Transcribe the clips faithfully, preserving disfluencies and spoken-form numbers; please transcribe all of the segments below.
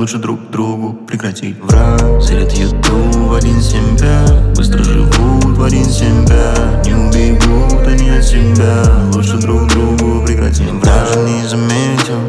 лучше друг другу прекратить врать. Зрят ютуб один семь пять, быстро живут в один семь пять. Не убегут они от себя, лучше друг другу прекратим врать. Даже не заметил,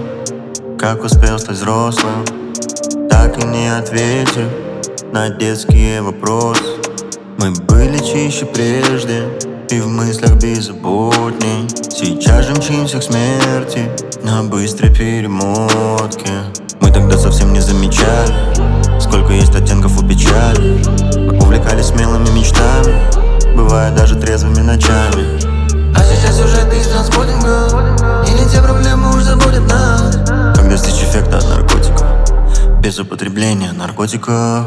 как успел стать взрослым, так и не ответил на детские вопросы. Мы были чище прежде и в мыслях беззаботней. Сейчас же мчимся к смерти на быстрой перемотке. Мы тогда совсем не замечали, сколько есть оттенков у печали. Мы увлекались смелыми мечтами, бывая даже трезвыми ночами. А сейчас сюжеты из транспортинга, и не те проблемы уж забудет нас. Как достичь эффекта от наркотиков без употребления наркотиков?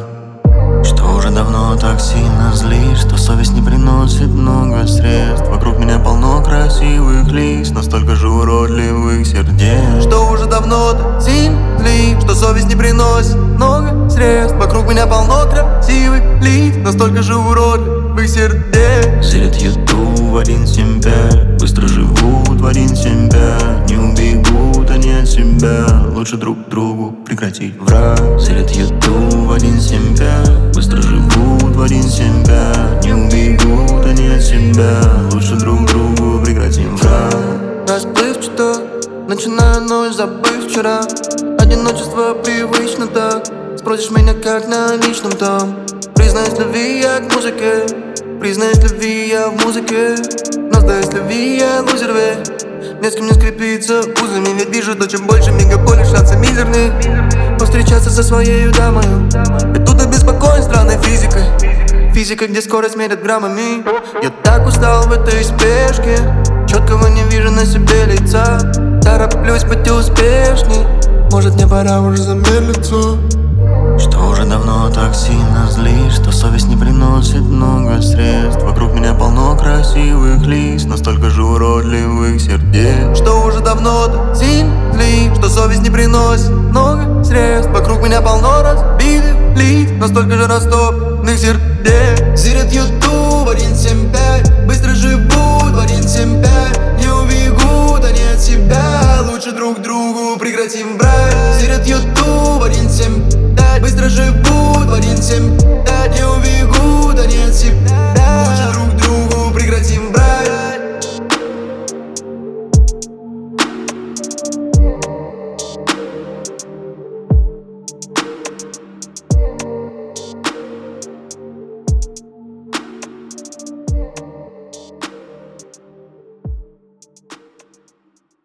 Что уже давно так сильно злит, что совесть не приносит много средств. Вокруг меня полно красивых лиц, настолько же уродливых сердец. Что уже давно так сильно злит, что совесть не приносит много средств. Вокруг меня полно красивых лиц, настолько же уродливых сердец. Зрят ютуб один семь пять, быстро живут в один семь пять. Не убегут они от себя, лучше друг другу прекратить врать. Зрят ютуб один семь пять, быстро живут в один семь пять. Не убегут они от себя, лучше друг другу прекратим врать. Расплывчато, начинаю ночь, забыв вчера. Одиночество привычно так. Спросишь меня, как на личном там. Признаюсь любви я к музыке, признаюсь любви я в музыке. Но сдаюсь любви я лузер, ведь не с кем не скрепиться узами. Ведь вижу, что чем больше мегаполис, шансы мизерные повстречаться со своей дамою. Ведь тут и беспокоен странной физикой, физика, где скорость мерят граммами. Я так устал в этой спешке, четкого не вижу на себе лица. Тороплюсь быть успешней, может мне пора уже замедлиться. Что уже давно так сильно злит, что совесть не приносит много средств. Вокруг меня полно красивых лиц, настолько же уродливых сердец. Что уже давно так сильно злит, что совесть не приносит много средств. Вокруг меня полно разбитых лиц, настолько же растопленных сердец. Зрят ютуб один семь пять, быстро живут в один семь пять. Не убегут они от себя, лучше друг другу прекратим брать. Зрят ютуб один семь пять, быстро живут в один семь пять. Не убегут они